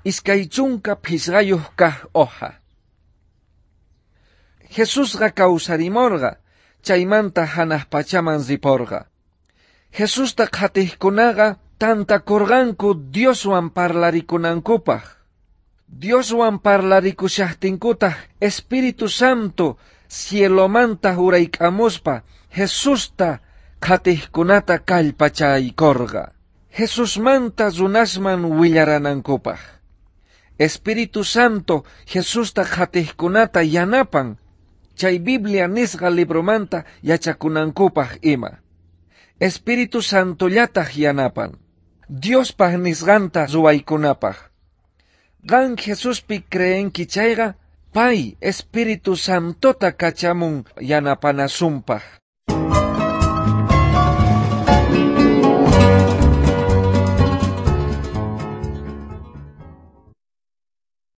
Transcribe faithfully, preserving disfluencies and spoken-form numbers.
iskay chunka phisqayuq kaq hoja. Jesusqa kawsarimorqa, chaymanta hanaq pachaman riporqa. Jesusta qhatiqkunaqa tantakurqanku Dioswan parlarikunankupaq. Dioswan parlarikushastinkutaq Espiritu Santo cielomanta huraykamuspa Jesusta qhatiqkunata kallpachaykorqa. Jesusmanta runasman willaranankupaq. Espiritu Santo Jesusta qhatiqkunata yanapan, chay Biblia nisqa libromanta yachakunankupaq ima. Espiritu Santollataq yanapan, Diospaq nisqanta ruwaykunapaq. Qam Jesuspi creenki chayqa, pay Espiritu Santota kachamun yanapanasunpaq.